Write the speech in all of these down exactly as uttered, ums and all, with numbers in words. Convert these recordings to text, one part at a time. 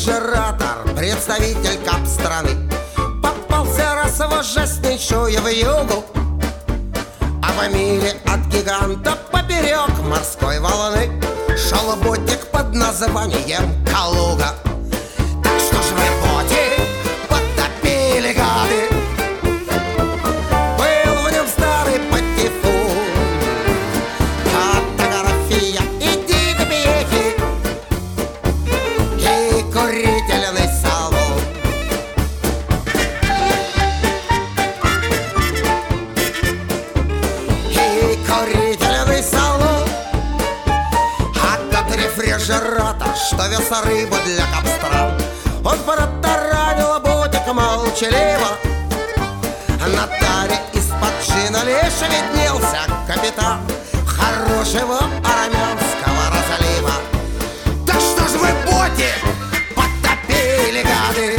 рефрижератор, представитель кап-страны. Попался раз в ужаснейшую вьюгу, а в мире от гиганта поперек морской волны шел ботик под названием Калуга. Так что ж вы, ботик, потопили, гады? Был в нем старый патефон, фотография и дикобеги, и курительный салон. И курительный салон. А тот рефрижератор, что вез рыбу для капстран, он протаранил ботик молчаливо. На таре из-под джина лишь виднелся капитан хорошего армянского разлива. Так что ж вы, ботик, потопили, гады?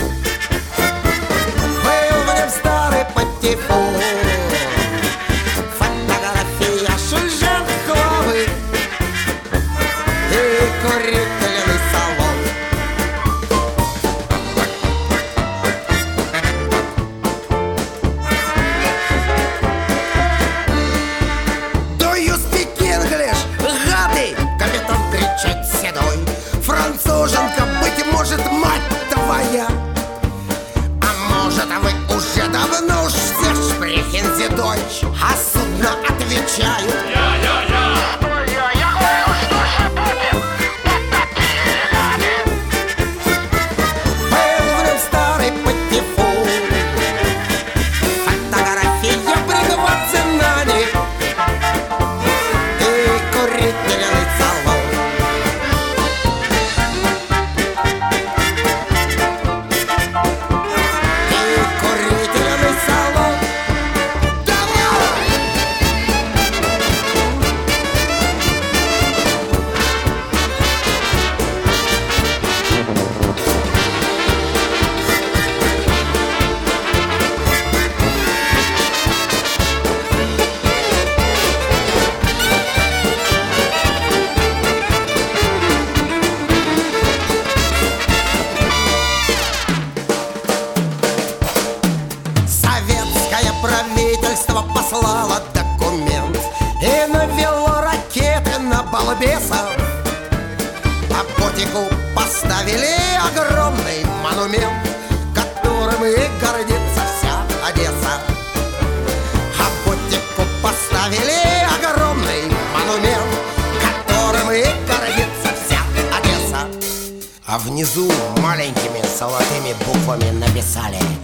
Был в нем старый патефон, фотография Шульженковой и курительный салон. Do you speak English, гады? Капитан кричит седой. Француженка, быть может, мать твоя. А может, вы уже давно уж все шпрехензе дойч, а судно отвечают: был в нем старый патефон, фотография пригват ценани и курительный салон. И курительный салон. Давай! Советское правительство послало документ и навело ракеты на балбесов. А ботику поставили огромный монумент, которым и гордится вся Одесса. А ботику поставили огромный монумент, которым и гордится вся Одесса. А внизу маленькими золотыми буквами написали: